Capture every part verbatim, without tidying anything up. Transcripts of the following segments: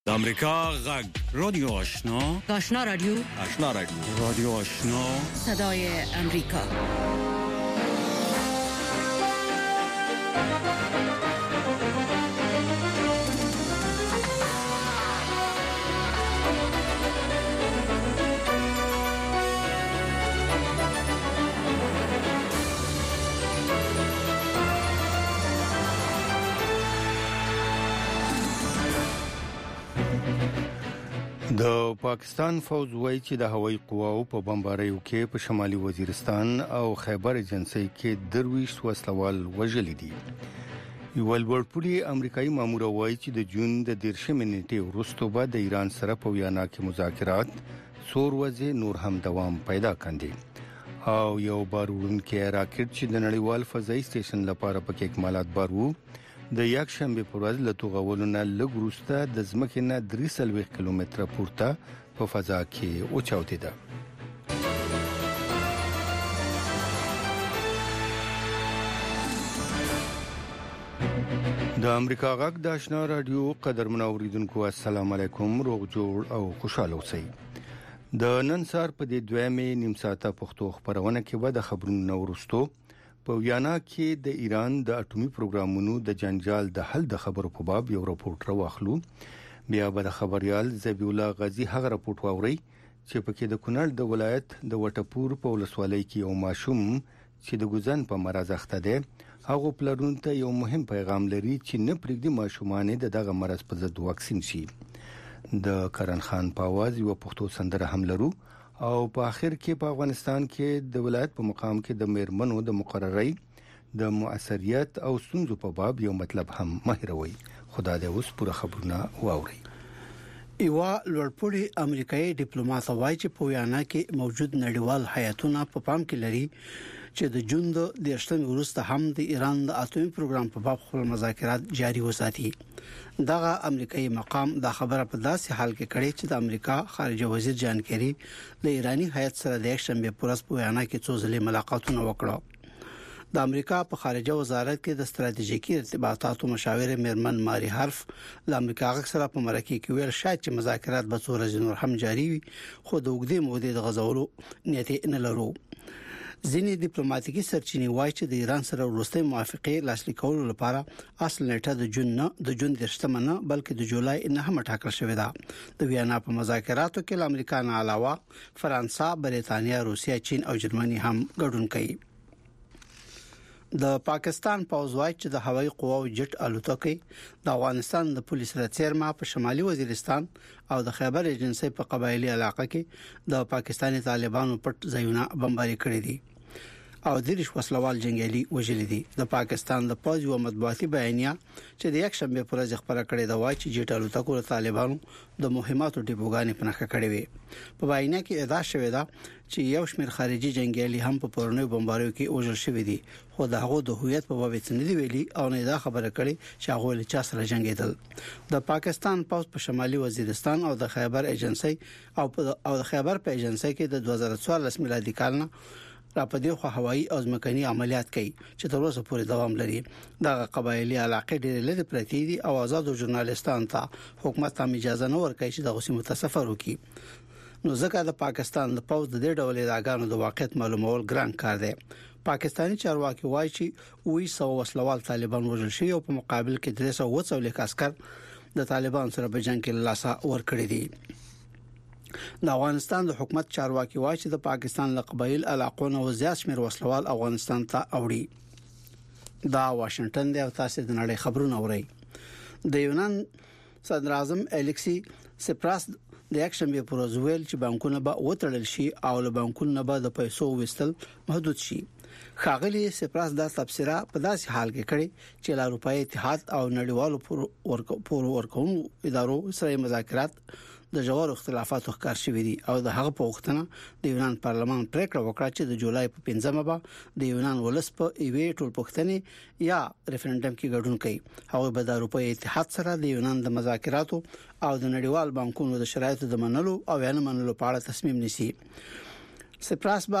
د امریکا غږ رادیو آشنا آشنا رادیو آشنا رادیو رادیو آشنا صدای امریکا. د پاکستان فوج وایي چې د هوایي قواو په بمباریو کې په شمالي وزیرستان او خیبر ایجنسي کې درویش وسلوال وژل دي. یو لوړپوړي امریکایي مامور وایي چې د جون د دیرشمې نیټې وروسته به د ایران سره په ویانا کې مذاکرات څور ورځې نور هم دوام پیدا کړي او یو بارونکي راکټ چې د نړیوال فضایي سټیشن لپاره پکې اکمالات بارو د یک شنبه پر ورځ له توغولونه لږ وروسته د ځمکې نه درې سلويخ کیلومتره پورته په فضا کې اوچاوتې ده. د امریکا غږ د آشنا رادیو قدرمن اوریدونکو السلام علیکم، روغ جوړ او خوشاله اوسئ. د نن سهار په دې دویمه نیم ساعته پښتو خبرونه کې به د خبرونو ورستو په ویانا کې د ایران د اټومي پروګرامونو د جنجال د حل د خبرو په باب یو راپورټ راوخلو. بیا به د خبريال ذبیح الله غازی هغه راپورټ واوري چې پکې د کونړ د ولایت د وټپور په ولسوالۍ کې یو ماشوم چې د ګوزن په مرز اخته ده هغه پلرون ته یو مهم پیغام لري چې نه پرېږدي ماشومان د دغه مرز په ضد واکسین شي. د کرن خان په आवाज یو پښتو سندره هم لرو او په اخر کې په افغانستان کې د ولایت په مقام کې د میرمنو د مقررۍ د مؤثریت او ستونزو په باب یو مطلب هم مهروي. خدا دې اوس پوره خبرونه واوري. ایوا لوړپوړي امریکایي ډیپلوماټ وایي چې په ویانا کې موجود نړیوال هیئتونه په پام کې لري چې د جون د دیرشتمې وروسته هم د ایران د اټومي پروګرام په باب خپل مذاکرات جاري وساتي. دغه امریکایي مقام دا خبره په داسې حال کې کړې چې د امریکا خارجه وزیر جان کیری د ایرانی هیئت سره د یک شنبه پورس په ویانا کې څو ځلې ملاقاتونه وکړه. د امریکا په خارجه وزارت کې د ستراتیژیکي ارتباطاتو مشاور میرمن ماری حرف د امریکا غږ سره په مرکه کې ویل شاید چې مذاکرات به څو ورځې نور هم جاري وي خو د وګړي مودې د غزولو نیت نه لرو. ځینې ډیپلوماټیکي سرچینې وایي چې د ایران سره وروستي موافقه لاسلیک کولو لپاره اصل نیټه د جون نه د جون دیرشتمه نه بلکې د جولای نه هم ټاکل شوې ده. د ویانا په مذاکراتو کې د امریکا نه علاوه فرانسه، بریتانیا، روسیا، چین او جرمني هم ګډون کوي. د پاکستان پوځ وايي چې د هوایي قواو جټ الوتکې د افغانستان د پولیس رڅیرما په شمالي وزیرستان او د خیبر ایجنسي په قبایلی علاقه کې د پاکستاني طالبانو پټ ځایونه بمباري کړې دي او د ریش وسلوال جنگیالي وژل دي. د پاکستان د پوځ او مطبوعاتي بیانیه چې د یک شنبه پر ورځ خبره کړې ده وايي چې جټ الوتکو د طالبانو د مهماتو ډیپوګانې په نخښه کړې وي. په بیانیه کې ادعا شوې ده چې یو شمېر خارجي جنگیالي هم په پرونیو بمباریو کې وژل شوي دي خو د هغو د هویت په باب څه نه دی ویلي او نه دا خبره کړې چې هغه له چا سره جنگیدل. د پاکستان پوځ په شمالي وزیرستان او د خیبر ایجنسي او او د خیبر په ایجنسي کې د دوه زره څوارلس میلادي کال نه را پدې خو هوایي او ځمکني عملیات کوي چې تر اوسه پورې دوام لري. د قبایلی علاقې ډېر لري پرتی دي او آزادو ژورنالیستانو ته حکومت ته اجازه نه ورکوي چې د غوسې متسفر وکړي. نو ځکه د پاکستان د پوځ د دې ډول ادارګانو د واقعیت معلومول ګران کار دی. پاکستاني چارواکي وایي چې وې سو وسلوال طالبان وژل شوی او په مقابل کې درې سوه اووه لیک عسكر د طالبان سره په جنگ کې لاسه ور کړی دي. د افغانستان د حکومت چارواکي وایي چې د پاکستان له قبایل علاقو نه زیات شمېر وسلوال افغانستان ته اوړي. دا واشنگټن دی او تاسو د نړۍ خبرونه اورئ. د یونان صدر اعظم الیکسی سپراس د یک شنبه پر ورځ ویل چې بانکونه به وټړل شي او له بانکونو به د پیسو وستل محدود شي. خاغلی سپراس دا تبصره په داسې حال کې کړي چې له اروپای اتحاد او نړیوالو پور ورکوونکو ادارو سره مذاکرات د جوړ اختلافاتو ښکار شوې دي او د هغه په وختنه د یونان پارلمان پریکړه وکړه چې د جولای په پنځمه به د یونان ولس په ایوي ټول پښتنې یا ریفرندم کې ګډون کوي. هغه به د اروپای اتحاد سره د یونان د مذاکراتو او د نړیوال بانکونو د شرایطو د منلو او یا نه منلو په اړه تصمیم نیسي. سپراس به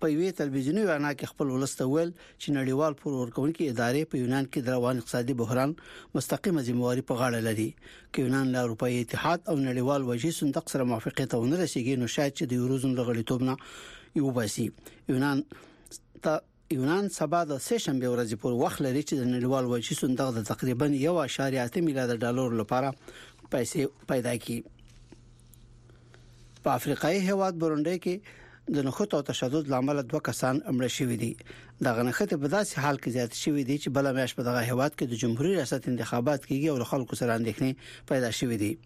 په وی تلویزیونی وینا کې خپل ولسته ویل چې نړیوال پور ورکونکي ادارې په یونان کې د روان اقتصادي بحران مستقیمه ذمہواری په غاړه لري کې یونان له اروپאי اتحاد او نړیوال وجهي صندوق سره موافقه ته ونه رسیږي نو شاید چې د یوروزون لغړیتوب نه یو باسي یونان ته یونان سبا د سه شنبه ورځې پورې وخت لري چې د نړیوال وجهي صندوق د تقریبا یو اشاریه اته میلیارډ ډالر لپاره پیسې پیدا کړي په افریقایي هیواد برونډي کې د نخود او تشدد لامل دوه کسان امر شوي دي د غنخته په داسې حال کې زیات شوي دي چې بل میاش په دغه هیواد کې د جمهوریت ریاست انتخابات کیږي او خلکو سره اندېښنې پیدا شوي دي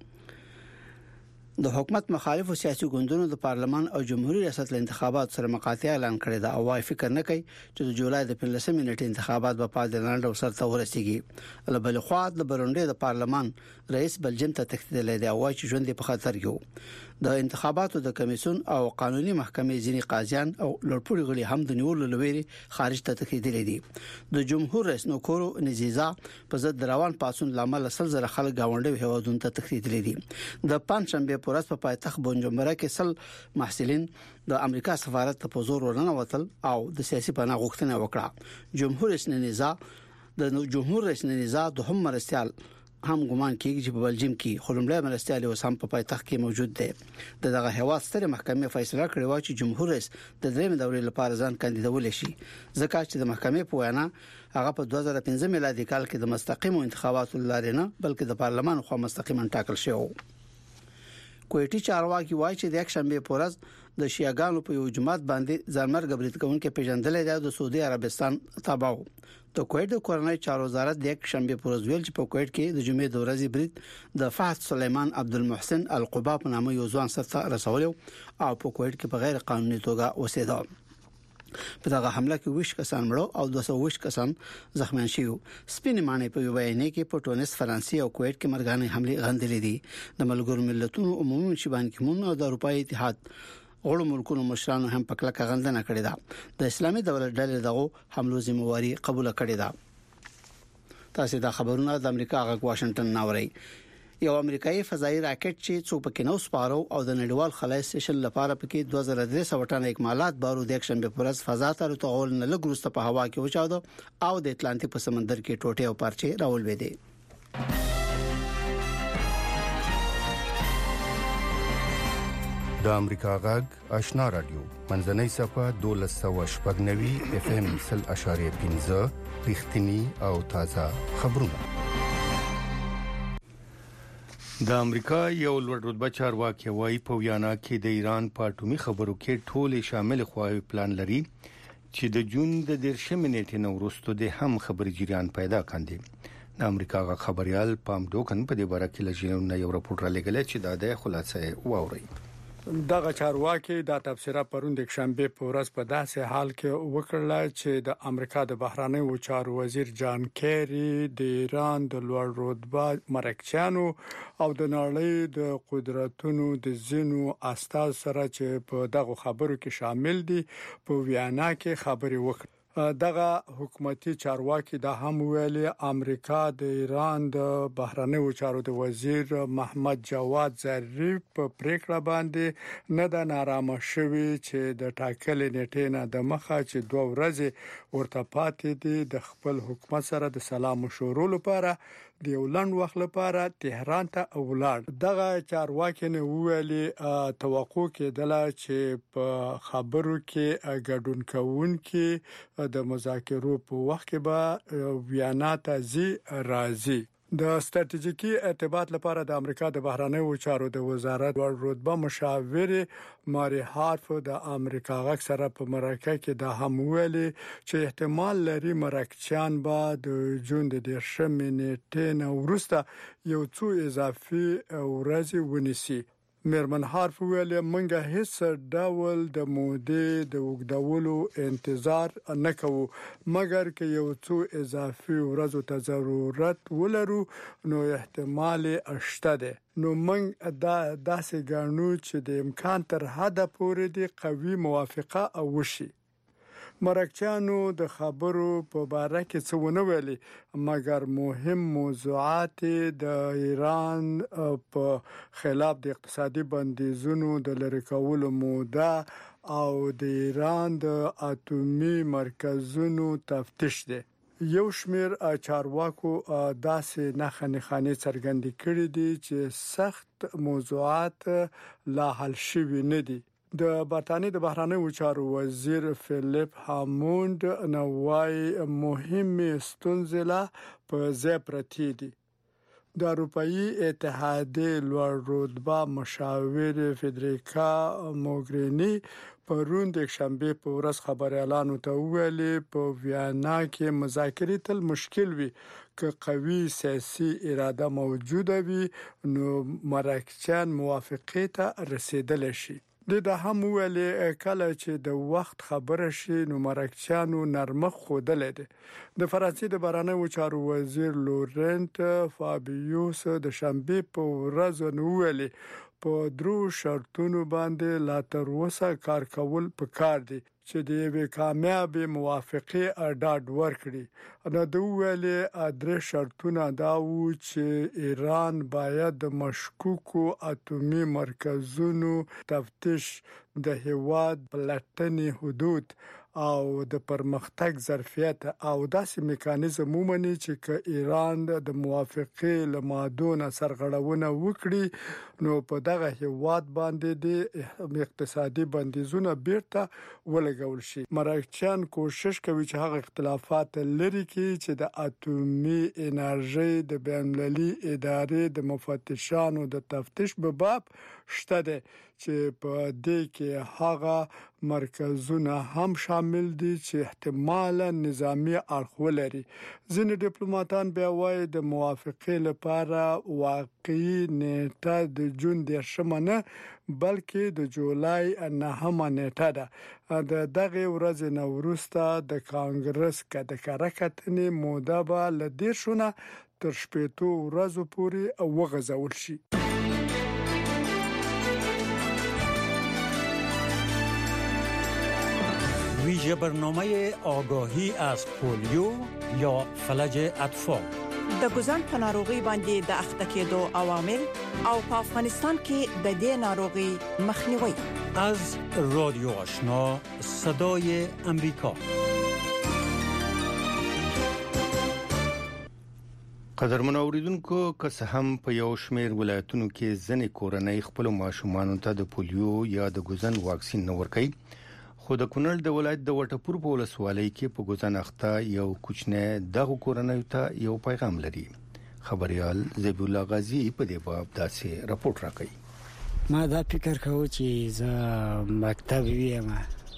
د حکومت مخالف سیاسي ګوندونو د پارلمان او جمهوریت ریاست له انتخابات سره مقاطعه اعلان کړې ده او وايي فکر نه کوي چې د جولای د پنځلسمې نیټې انتخابات به په عادلانه ډول سره ورسیږي له بل خوا د برونډي د پارلمان رئیس بلجیم ته تښتیدل دی او وايي چې ژوند په خطر کې د انتخاباتو د کمیسیون او قانوني محکمې ځینی قاضیان او لړپوړي غړي هم د نیولو لوري خارج ته تښتیدل دي د جمهور رئیس نوکورو نزیزا په ضد روان پاسون لامل سل زره خلک گاونډي هوادون ته تښتیدل دي د پنځشنبه پورس په پایتخت بونجمبره کې سل محصلین د امریکا سفارت ته په زور ورننوتل او د سیاسي پناه غوښتنه وکړه جمهور رئیس نزیزا د جمهور رئیس نزیزا د هم مرستيال هم ګمان کیږي چې په بلجیم کې خلمړی مرستيال اوس هم په پایتخت کې موجود دی د دغه هیواد ستره محکمې فیصله کړې و چې جمهور رئیس د درېم دورې لپاره ځان کاندیدول شي ځکه چې د محکمې په وینا هغه په دوه زره پنځه میلادي کال کې د مستقیم انتخاباتو لارې نه بلکې د پارلمان خو مستقیما ټاکل شو کوټي چارواکي وایي چې د یک شنبه پورز د شیعاګانو په یو جماعت باندې ځانمرګ برید کوونکي پیژندل دی د سعودي عربستان تابعو د کویت د کورنۍ چارو وزارت د یک شنبه پورز ویل چې په کویت کې د جمعې د ورځې برید د فهد سليمان عبدالمحسن القبا په نامه یو ځوان سره رسول او په کویت کې په غیر قانوني توګه وسیده په دغه حمله کې ویش کسان مړو او دوه سوه کسان زخمیان شوي سپین معنی په بیان کې په ټونس فرانسې او کویت کې مرګانې حمله غندلې دي د ملګرو ملتونو عمومي منشبان کې مون او د اروپאי اتحاد غړو ملکونو مشرانو هم په کلکه غندنه کړې ده د اسلامي دولت ډلې دغه حملو ذمہواری قبول کړې ده تاسو دا خبرونه د امریکا غږ واشنگټن ناوړي یو امریکایي فضائي راکټ چې څو پکې نو سپارو او د نړیوال خلای سټیشن لپاره پکې دوه زره درې سوه ټن اکمالات بارود یک شنبه پرز فضا ته تغول نه لګروسته په هوا کې وچاوده او د اتلانتیک په سمندر کې ټوټه او پارچې راولوي د امریکا غږ آشنا رادیو منځنۍ صفه دولس سوه شپږ نوي اف ام سل اشاریه پنځه رښتینی او تازه خبرونه د امریکا یو لوړ رتبه چارواکي وايي په ویانا کې د ایران په اټومي خبرو کې ټول شامل خواهی پلان لري چې د جون د دیرشمې نیټې نو وروسته د هم خبري جریان پیدا کاندي د امریکا غږ خبريال پام دوکن په دې باره کې لږ نه یو راپور را لګل چې دا د خلاصې واوري دغه چارواکي د تبصره پروند یک شنبه په ورځ په داسې حال کې وکړل چې د امریکا د بهرانیو چارو وزیر جان کیری د ایران د لوړ رتبه مرکچیانو او د نړۍ د قدرتونو د زینو استاد سره چې په دغه خبرو کې شامل دي په ویانا کې خبري وکړه دغه حکومتي چارواکي دا هم ویلي امریکا د ایران د بهرانیو چارو د وزیر محمد جواد ظریف په پریکړه باندې نه د نارامه شوی چې د ټاکلې نیټې نه د مخه چې دوه ورځې ورته پاتې دي د خپل حکومت سره د سلام مشورو لپاره د یو لنډ وخت لپاره تهران ته ولاړ دغه چارواکي نه ویلي توقع کېدله چې په خبرو کې ګډون کوونکي د مذاکرو په وخت کې به ویانا ته زی راځي د ستراتیژیکي ارتباط لپاره د امریکا د بهرانیو چارو د وزارت ور رتبه مشاور ماري هارف د امریکا غږ سره په مرکه کې د هم ویلي چې احتمال لري مرکچیان به د جون د دیرشمې نیټې نه وروسته یو څو اضافي ورځې ونیسي میرمن هارف ویل منګه هیڅ ډول د مودې د وګدولو انتظار نه کوو مګر که یو څو اضافي ورځو ته ضرورت ولرو نو احتمال شته ده نو موږ دا داسې ګڼو چې د امکان تر حده پورې د قوي موافقه او وشي مرکچیانو د خبرو په باره کې څه ونه ویلي، مګر مهم موضوعات د ایران په خلاف د اقتصادي بندیزونو د لری کولو موده او د ایران د اټومي مرکزونو تفتیش دي. یو شمیر چارواکو داسې نښې خانې څرګندې کړې دي چې سخت موضوعات لا حل شوي نه دي. د برتانیې د بهرانیو چارو وزیر فلیپ هاموند نوای مهمه ستونزې لا په ځای پرتې دي. د اروپאי اتحادیې لوړ رتبه مشاور فدریکا موګرینی پرون د شنبه په ورځ خبريالانو ته ویلي په ویانا کې مذاکرې تل مشکل وي که قوي سیاسي اراده موجوده وي نو مرکچیان موافقه ته رسیدل شي. د هم ویلي کله چې د وخت خبره شي نو مرکچیانو نرمخ خودل دي. د فرانسې د بهرنیو چارو وزیر لورنت فابیوس د شنبه په ورځ نو ویلي په درو شرطونو باندې لا تر اوسه کار کول پکار دي چې د یوې کامیابې موافقه اډاډ ورکړي. نو د ویلې درې شرطونه دا وو چې ایران باید د مشکوکو اټومي مرکزونو تفتیش، د هیواد پلټنې حدود او د پرمختګ ظرفیت او داسې میکانیزم ومني چې که ایران د موافقه لمادونه سرغړونه وکړي نو په دغه هیواد باندې د اقتصادي بندیزونه بیرته ولګول شي. مرکچیان کوشش کوي چې هغه اختلافات لري کړي چې د اټومي انرژي د بین‌المللي ادارې د مفتشانو د تفتیش په باب شته دي چې په دې کې هغه مرکزونه هم شامل دي چې احتمالاً نظامی اړخ ولري. ځینې ډیپلوماټان بیا وایي د موافقه لپاره واقعي نیټه د جون دیرشمه نه بلکې د جولای نهمه نیټه ده. د دغه ورځې نه وروسته د کانګرس د کارکتنې موده به له دیرشونه تر شپږو ورځو پورې وغځول شي. ویژه برنامه آگاهی از پولیو یا فلج اطفال د ګوزن په ناروغي باندې د اخته کېدو عوامل او په افغانستان کې د دې ناروغي مخنیوي. از رادیو آشنا صدای امریکا. قدرمن اوریدونکو، که هم په یو شمیر ولایتونو کې ځنې کورنۍ خپل ماشومان ته د پولیو یا د ګوزن واکسین نه ورکوي، خو د کونړ د ولایت د وټپور په ولسوالۍ کې په ګوزن اخته یو کوچنی دغه کورنۍ ته یو پیغام لري. خبريال زبیح الله غازی په دې باب داسې راپورټ راکړي. ما دا فکر کوم چې زه مکتب ویم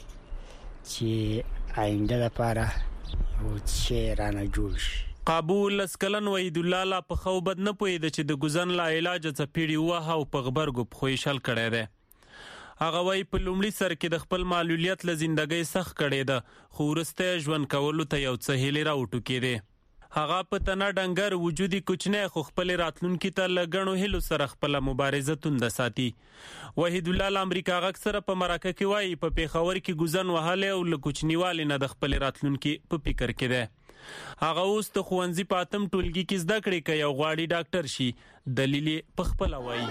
چې آینده لپاره او چې رانه جوړ شي. قابل اسکلن وحید الله لا په خو بد نه پوي د چې د ګوزن لا علاج څه پیړی وه او په خبرګو په خوشحال کړي ده. هغه وای په لومړي سر کې د خپل معلولیت له ژوندۍ سخت کړي ده، خو ورسته ژوند کولو ته یو څه هلي راوټو کېده. هغه په تنه ډنګر وجودي کوچنی خو خپل راتلونکي ته لګڼو هلو سره خپل مبارزه توند ساتي. وحید الله امریکا غک سره په مراکه کې وای په پیښور کې ګوزن وهاله او له کوچنیوالي نه د خپل راتلونکي په فکر کې ده. هغه اوس د خوانزي پاتم ټولګي کې زده کړې کوي او غواړي ډاکټر شي. دلیل په خپل وای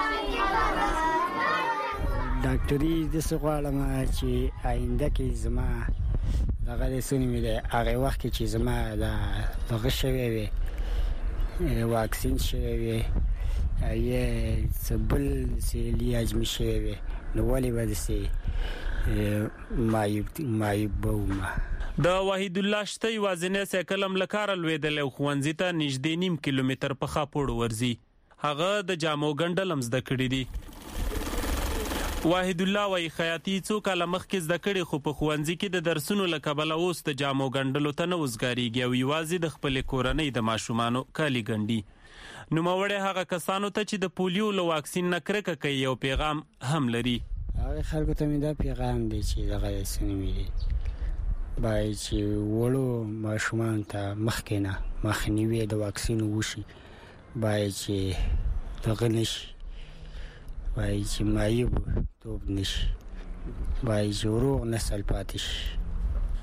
ډاکټري د سغواړم چې آینده کې زما دغه لسونی مې ده هغه وخت کې چې زما د دغه شوی وي واکسین شوی وي یې سبل سیلی اجمه شوی وي نو ولې به دسې مایب مایب بوما. د وحید الله شته یوازینه سیکلم لکار لویدل او خوانزي ته نږدې نیم کیلومتر په خاپوړ ورزي. هغه د جامو ګندلم زده کړی دي. وحید الله وای خیاطي څو کاله مخکې زده کړې خو په خوانزي کې د درسونو لکبله اوس د جامو ګندلو ته نه وزګاریږي او یوازې د خپل کورنۍ د ماشومانو کالي ګندي. نو مورې هغه کسانو ته چې د پولیو له واکسین نه کرکه کوي یو پیغام هم لري. هغه خلکو ته مې دا پیغام دی چې دغه سنې مې باید چې وړو ماشومان ته مخکې نه مخنیوي د واکسین وشي، باید چې دغه نشي، باید چې مایب توب نشي، باید چې روغ نسل پاتې شي.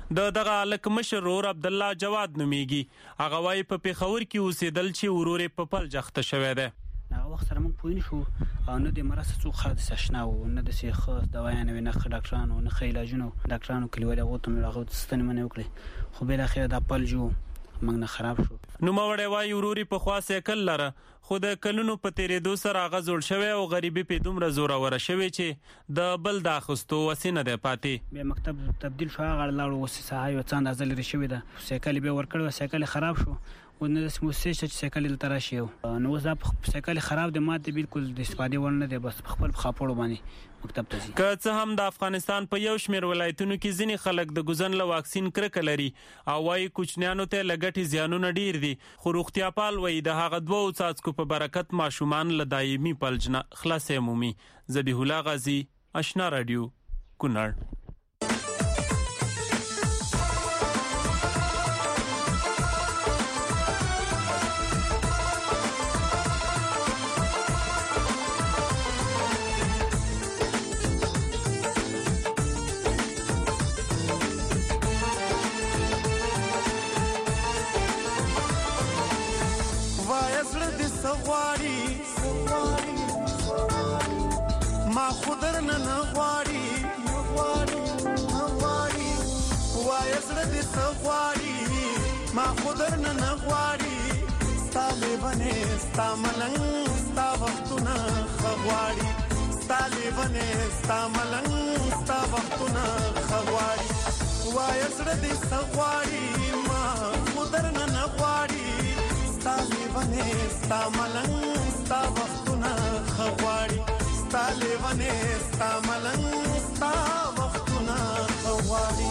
د دغه الک مشر ور عبد الله جواد نوميږي. هغه وايي په پیښور کې اوسېدل چې ورور په پل جخته شوی دی. هغه وخت سره موږ پوه نه شو او نه د مرسته څو خاص سشنا او نه د سیخ دوايانو نه ډاکټرانو نه خیلاجونو ډاکټرانو کلیوالي هغه ته هغه ستنې منې وکړي خو بل اخر د پل جو موږ نه خراب شو. نو مړی وايي ورور په خوا سایکل لره خو د کلونو په تیرېدو سره هغه زوړ شوی او غریبي په دومره زوروره شوی چې د بل د اخیستو وسې نه دی پاتې. بیا مکتب تبدیل شو هغه لاړو وسې ساحه یو څه اندازه لري شوی ده سایکل به ورکړو سایکل خراب شو و نه د سموسې چې سایکل تر راشي نو زه سایکل خراب دی ماته بالکل د استفاده ورنه دی بس خپل خاپړو باندې مکتب ته ځي. که څه هم د افغانستان په یو شمېر ولایتونو کې ځینې خلک د ګوزن له واکسین کرکه لري او وايي کوچنیانو ته لګټي زیانونه ډیر دي خو روغتیا پال وايي د هغه دوه څاڅکو په برکت ماشومان له دایمي پلجنه خلاصې مومي. ذبیح الله غازی آشنا رادیو کونړ. ما خودر نه غواړي غواړي غواړي وای زړه دې سغواړي ما خودر نه غواړي ستاله بنه ستا ملنګ ستا وختونه غواړي ستاله بنه ستا ملنګ ستا وختونه غواړي وای زړه دې سغواړي ما خودر نه غواړي ستاله بنه ستا ملنګ ستا وختونه غواړي ستاله ونه ستا ملنګ ستا وختونه غواړي.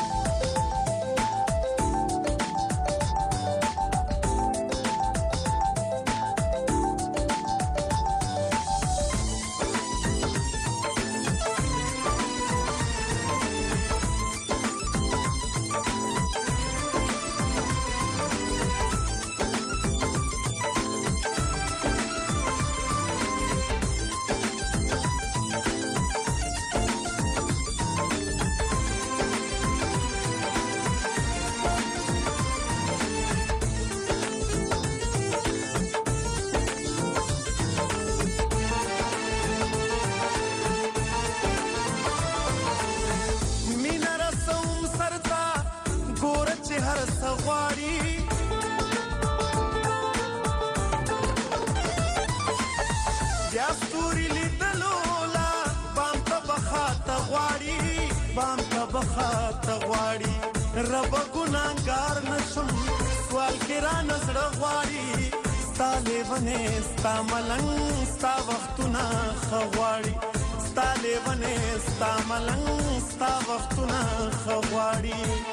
رب ګناګار نشم سوال کې را نظر غواړي ستاله ونه ستا ملنګ ستا وختونه غواړي ستاله ونه ستا ملنګ ستا وختونه غواړي.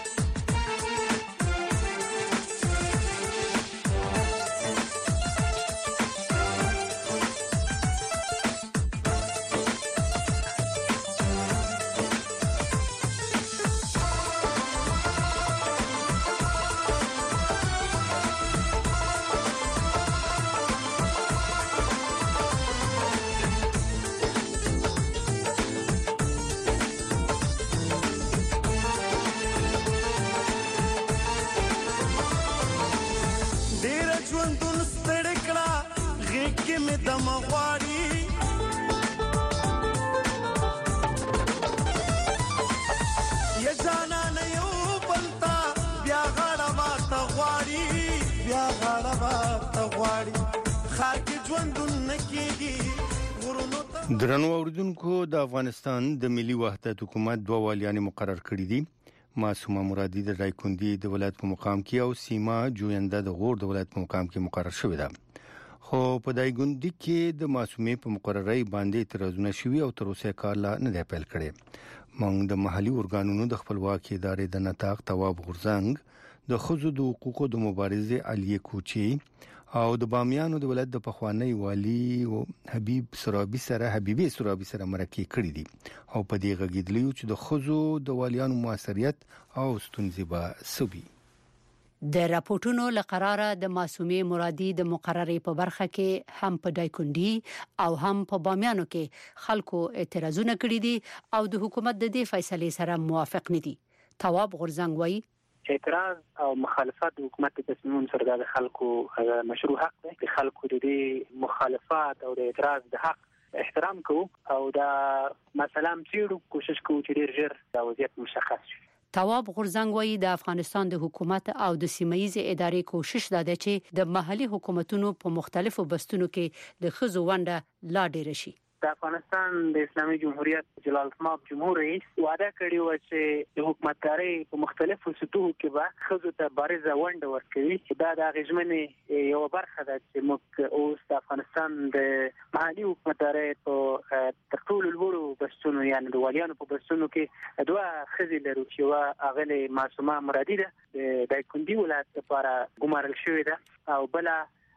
درنو اوریدونکو د افغانستان د ملي وحدت حکومت دوه والیان مقرر کړي دي. معصومه مرادي د رایکوندي د ولایت په مقام کې او سیما جوینده د غور د ولایت په مقام کې مقرر شوې ده خو په دایګوندي کې د معصومه په مقررۍ باندې اعتراضونه شوي او تر اوسه کار لا نه دی پیل کړی. موږ د محلي ارګانونو د خپلواکي ادارې د نطاق تواب غورزنګ د خزو د حقوقو د مبارزه علي کوچي او د بامیانو د ولایت د پخوانی والی او حبیب سرابي سره حبيبي سرابي سره مرکه کړی دي او په دې غږیدلیو چې د خزو د والیانو موثریت او ستونزې به سوي. د راپورټونو لقراره د معصومه مرادي د مقررې په برخه کې هم په دایکوندي او هم په بامیانو کې خلکو اعتراضونه کړي دي او د حکومت د دې فیصلې سره موافق نه دي. تواب غورزنګ وایي اعتراض او مخالفت د حکومت د تصمیمونو سره د خلکو مشروع حق دی. د خلکو د دې مخالفت او د اعتراض د حق احترام کوو او دا مثلا چیرو کوشش کوو چې ډیر ژر د وضعیت مشخص شي. تواب غورزنګ وایي د افغانستان د حکومت او د سیمایي ادارې کوشش ده چې د محلي حکومتونو په مختلفو بستونو کې د خزو ونده لا ډیر شي. د افغانستان د اسلامي جمهوریت جلال المآب جمهور رئیس وعده کړی و چې د حکومتداري په مختلفو سطوحو کې به خزو ته بارزه ونډه ورکوي. دا د غژمنې یو برخه ده چې موږ اوس د افغانستان د محلي حکومتداري په تر ټولو لوړو بستونو یعنی د والیانو په بستونو کې دوه خزې لرو چې وا اغله معصومه مرادي ده د دایکندي ولایت لپاره ګمارل شوې ده او بل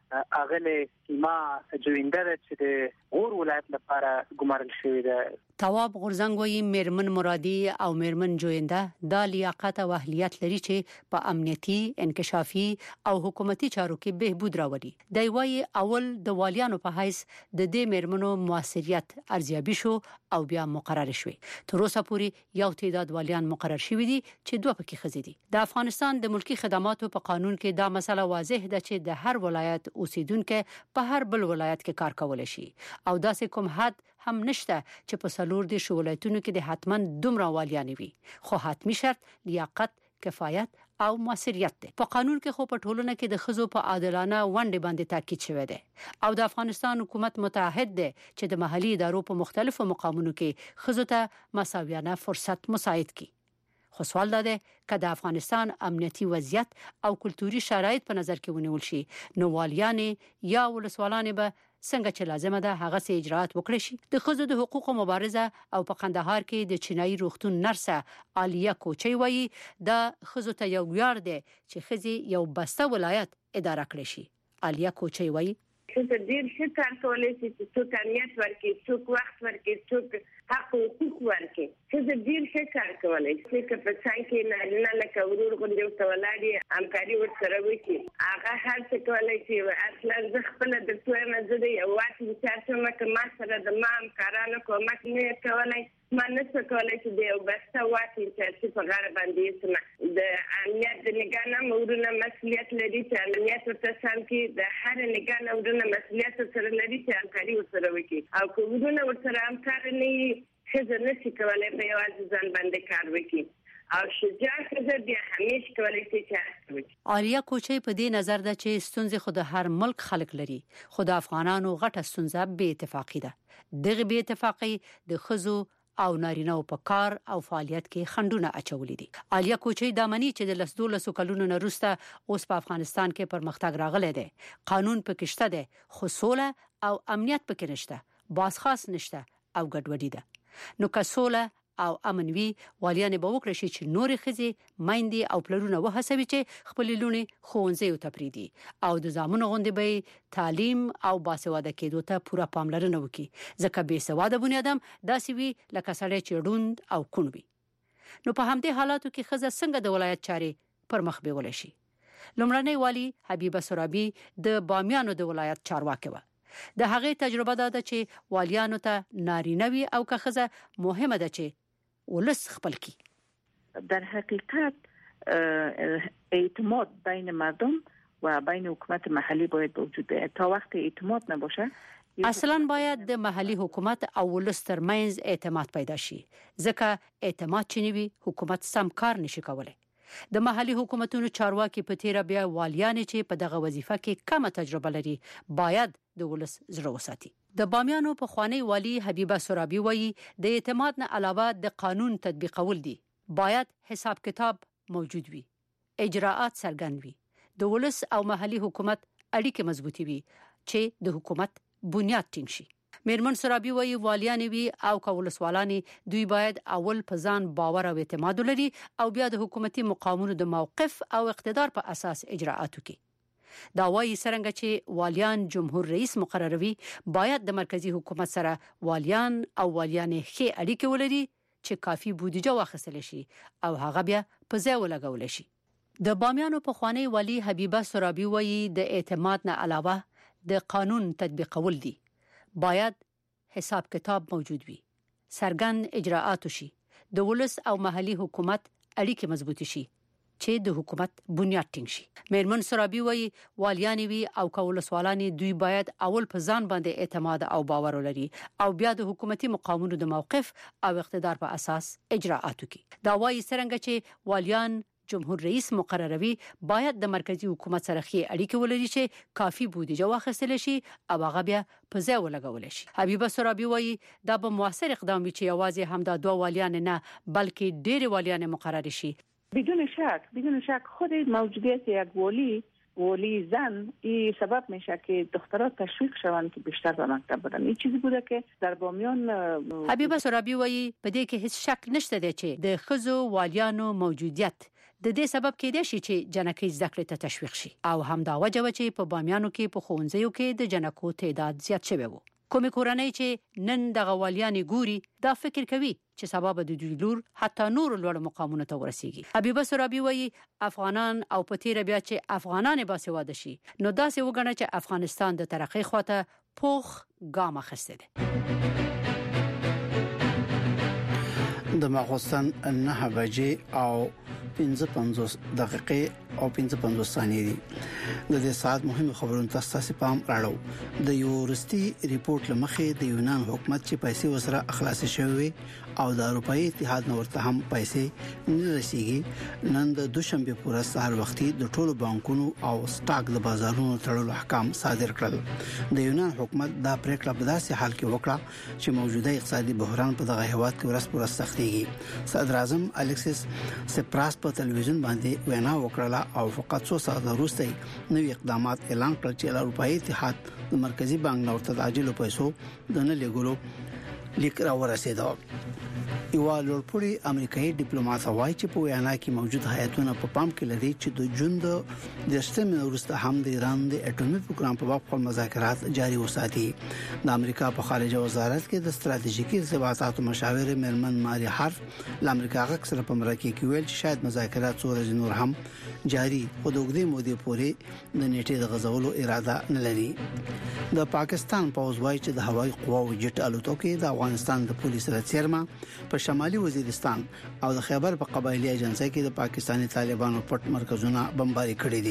اغله سیما جوینده چې د غور ولایت لپاره ګمارل شوې ده. تواب غورزنګ وایي میرمن مرادي او میرمن جوینده د لیاقت او اهلیت لري چې په امنیتي انکشافي او حکومتي چارو کې بهبود راوړي. دی وایي اول د والیانو په حیث د دې میرمنو موثریت ارزیابي شو او بیا مقرر شوی. تر اوسه پورې یو تعداد والیان مقرر شوی دي چې دوه پکې خزې دي. د افغانستان د ملکی خدماتو په قانون کې دا مسله واضح ده چې د هر ولایت اوسیدونکو په هر بل ولایت کې کار کول شي او داسې کوم حد هم نشته چې په سلور دي شولایتونو کې د حتمن دومره والیان وي، خو حتمی شرط لیاقت، کفایت او موثریت دی. په قانون کې خو په ټولنه کې د خزو په عادلانه ونډه باندې تاکید شوی دی او د افغانستان حکومت متعهد دی چې د محلي ادارو په مختلفو مقامونو کې خزو ته مساویانه فرصت مساعد کړي. خو سوال ده چې د افغانستان امنیتي وضعیت او کلتوري شرایط په نظر کې ونیول شي نو والیانې یا ولسوالانې به څنګه چې لازمه ده هغه سي اجرات وکړي شي. د خزو د حقوقو مبارزه او په قندهار کې د چینایي روغتون نرسه عالیه کوچي وایي د خزو ته یو ویاړ دی چې خزي یو بسته ولایت اداره کړي شي. عالیه کوچي وایي چې ډیر ښه کار کولای شي چې څوک امنیت ورکړي، څوک وخت ورکړي، څوک حق او حقوق ورکړي. چې ډیر ښه کار کولای شي چې په څنګه کې نه نه لکه ورور غوندې او تولاړي همکاري ورسره وکړي. هغه هر څه کولای شي. اصلا زه خپل د توې مزه دی او وخت چې څنګه که ما سره د ما همکارانو کومک نه کولای ما نه کولای چې دی او بسته واکي چې په غاړه باندې سم د امنیت د نگاه نه مورونه مسؤلیت لري چې امنیت ورته سم کې د هر نگاه نه ورونه مسؤلیت سره لري چې همکاري ورسره وکړي او کومونه ورسره همکار نه څه نه شي کولای په یوازې ځان باندې کار وکړي او شجاع خزر بیا همیش کولای شي چې وکړي. عالیه کوچي په دې نظر ده چې ستونزې خود هر ملک خلق لري، خو د افغانانو غټه ستونزه بې اتفاقی ده. دغه بې اتفاقی د خزو او نارینه په کار او فعالیت کې خندونه اچولې دي. عالیه کوچي د منی چې د لسدو لسو کلونو نه وروسته اوس په افغانستان کې پرمختګ راغلی دی. قانون پکې شته دی خو سوله او امنیت پکې نشته، باز خاص نشته او ګډوډي ده. نو که سوله او امن وی والیان به وکړي چې نور خزي مایندې او پلرونه وهڅوي چې خپل لونی خونځي او تپریدي او د زامنو غوندې به تعلیم او باسواده کېدو ته پوره پاملرنه وکړي ځکه بې سواده بنیادم داسې وی لکه سړی چې ډوند او کون وي. نو په همدې حالاتو کې خزه څنګه د ولایت چارې پر مخ بیول شي؟ لومړنۍ والی حبیبه سرابي د بامیانو د ولایت چارواکي و. د هغې تجربه ده چې والیانو ته نارینه وي او که خزه مهمه ده چې ولس خپل کی. در حقیقت اعتماد بین مردم و بین حکومت محلی باید وجود بیاید. تا وقتی اعتماد نباشه اصلا باید د محلی حکومت او ولس ترمنځ اعتماد پیدا شي ځکه اعتماد چې نه وي حکومت سم کار نشي کولای. د محلی حکومتونو چارواکي په تیر بیا والیان چې په دغه وظیفه کې کمه تجربه لري باید د ولس زړه وساتي. د بامیانو په خوانی والی حبیبه سرابي وایي د اعتماد نه علاوه د قانون تطبیقول دي. باید حساب کتاب موجود وي، اجراءات څرګند وي، د ولس او محلي حکومت اړیکې مضبوطې وي چې د حکومت بنیاد ټینګ شي. میرمن سرابي وایي والیان وي او کولسوالان دوی باید اول په ځان باور او اعتماد لري او بیا د حکومتي مقامونو د موقف او اقتدار په اساس اجراءات وکړي. دا وایي څنګه چې والیان جمهور رئیس مقرروي باید د مرکزی حکومت سره والیان او والیانې ښه اړیکې ولري چې کافي بودیجه واخیستل شي او هغه بیا په ځای ولګول شي. د بامیانو په خوانی والی حبیبه سرابي وایي د اعتماد نه علاوه د قانون تطبیقول دي. باید حساب کتاب موجود وي، څرګند اجراءات شي، د ولس او محلي حکومت اړیکې مضبوط شي چې د حکومت بنیاد ټینګ شي. میرمن سرابي وایي والیان وی او کول سوالانی دوی باید اول په ځان باندې اعتماد او باور ولري او بیا د حکومتي مقامونو د موقف او اقتدار په اساس اجراءات وکړي. دا وایي څنګه چې والیان جمهور رئیس مقرروي باید د مرکزی حکومت سره خې اړیکې ولري چې کافي بودیجه واخیستل شي او هغه بیا په ځای ولګول شي. حبیبه سرابي وایي دا به موثر اقدام وي چې یوازې همدا دوه والیان نه بلکې ډېر والیان مقرر شي. بدون شک بدون شک خود موجودیت یک والی والی زن این سبب میشه که دخترها تشویق شوند که بیشتر به مکتب برن. این چیزی بوده که در بامیان حبیبه سرابی وایي په دې کې هیڅ شک نشته دی چې د خزو والیانو موجودیت د دې سبب کېدای شي چې جنکۍ زده کړې ته تشویق شي او همدا وجه و چې په بامیانو کې په ښوونځیو کې د جنکو تعداد زیات شوی وو. کومې کورنۍ چې نن د غوالیانې ګوري دا فکر کوي چې سبب د دوی لور حتی نور لوړ مقامونو ته ورسیږي. حبیبه سرابي وایي افغانان او په تیر بیا چې افغانان باسواده شي نو داسې وګڼه چې افغانستان د ترقۍ خواته پوخ ګام اخیسته دی. د ماخوستن نه بجې او پنځه پنځوس دقیقې او پنځه پنځوس ثانیې دي. د دې ساعت مهمه خبرونه تاسو پام راړو. د یورستي ریپورت لمخې د یونان حکومت چې پیسې وسره اخلاص شوی او د اروپאי اتحاد نور ته هم پیسې نه رسیږي. نن د دوشنبه پورې سهار وختي د ټولو بانکونو او سٹاک د بازارونو تړلو احکام صادر کړل. د یونان حکومت دا پریکړه په داسې حال کې وکړه چې موجوده اقتصادي بحران په دغه هیواد کې ورځ پر ورځ سختيږي. صدر اعظم الکسیس سپراس په تلویزیون باندې وینا وکړه او فقط څو ساعت وروسته نوې اقدامات اعلان کړل چې اروپאי اتحاد د مرکزی بانک نور ته عاجلو پیسو د نه لګولو لیک را ورسېده. یو لوړپوړی امریکایي ډیپلوماټ وایي چې په وینا کې موجود هیئتونه په پام کې لري چې د جون د دشتمه وروسته هم د ایران د اټومي پروګرام په باب خپل مذاکرات جاري وساتي. د امریکا په خارجه وزارت کې د ستراتیژیکي ارتباطاتو مشاور میرمن ماري هارف د امریکا غږ سره په مرکه کې ویل چې شاید مذاکرات څو نور هم جاري او د وګړي مودې پورې د نیټې د غزولو اراده نه لري. د پاکستان پوز وایي چې د هوایي قواو جټ الوتکې د افغانستان د پولیس سره چیرمه په شمالي وزیرستان او د خیبر په قبایلی اجنسی کې د پاکستانی طالبانو پټ مرکزونه بمباري کړي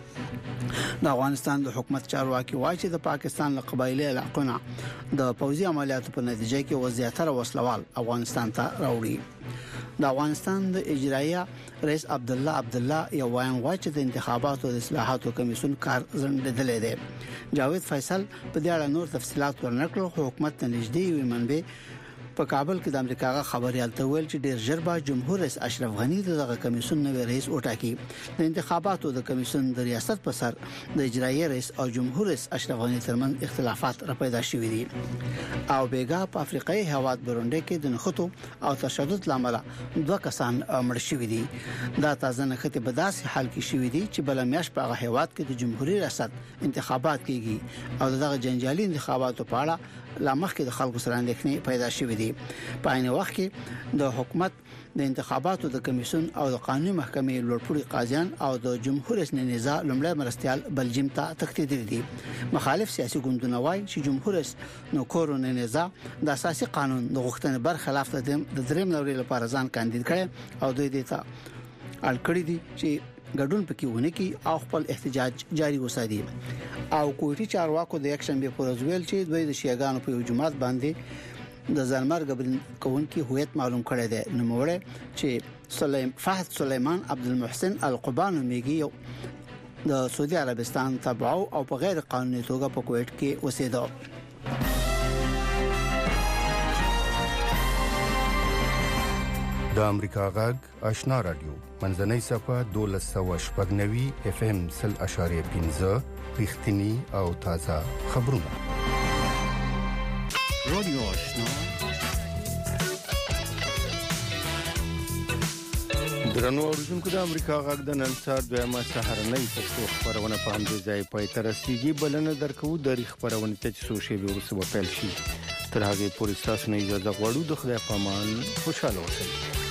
دي. د افغانستان د حکومت چارواکي وایي چې د پاکستان له قبایلی علاقونه د پوځي عملیاتو په نتیجه کې وضعیت وسلوال افغانستان ته راوړي. د افغانستان د اجرایه رئیس عبد الله عبد الله یو وایي چې د انتخاباتو د اصلاحاتو کمیسیون کار زندلې دی. جاوید فیصل په دې اړه نور تفصيلات ورنکړل. حکومت ته نږدې وي منبع په کابل کې د امریکا خبريال ته ویل چې ډیر ژر به جمهور رئیس اشرف غنی دغه کمیسیون نوی رئیس وټاکي. د انتخاباتو د کمیسیون د ریاست په سر د اجرایي رئیس او جمهور رئیس اشرف غنی ترمن اختلافات را پیدا شوي دي. او بیګا په افریقای هواد برونډي کې د نخټو او تشدد لامل دوه کسان مړ شوي دي. دا تازه نخټه په داسې حال کې شوي دي چې بل میاش په هغه هواد کې د جمهوریت ریاست انتخابات کیږي او دغه جنجالي انتخاباتو په اړه لا مخکې د خلکو سره اندېښنې پیدا شوې دي. په عین وخت کې د حکومت د انتخاباتو د کمیسیون او د قانوني محکمې لوړپوړي قاضیان او د جمهور رئیس نظام لومړی مرستيال بلجیم ته تښتېدل دي. مخالف سیاسي ګوندونه وایي چې جمهور رئیس نوکورو نظام د اساسي قانون د غوښتنې برخلاف د دریم نوري لپاره ځان کاندید کړي او دوی د تا الکړي دي چې ګډون پکې ونه کې او خپل احتجاج جاري وساتي. او کوټي چارواکو د یک شنبه پر ورځ ویل چې دوی د شیعاګانو په یو جماعت باندې د ځانمرګ کوونکي هویت معلوم کړی دی. نو موږ چې سلیم فهد سلیمان عبدالمحسن القبانو میږي د سعودي عربستان تبع او په غیر قانوني توګه په کویت کې اوسېده. د امریکا غږ آشنا رادیو منځنۍ صفه دولس سوه شپږ نوي اف ام سل اشاریه پنځه رښتینی او تازه خبرونه. رادیو آشنا درنو اوریدونکو د امریکا غږ د نن سهار دویمه سهارنۍ پښتو خبرونه په همدې ځای پای ته رسیدي. بلنه درکو د ریښ خبرونه ته چې څو شی وروسته وپیل شي. تر هغه پورې تاسو نه اجازه غواړو. د خدای په امان خوشاله اوسئ.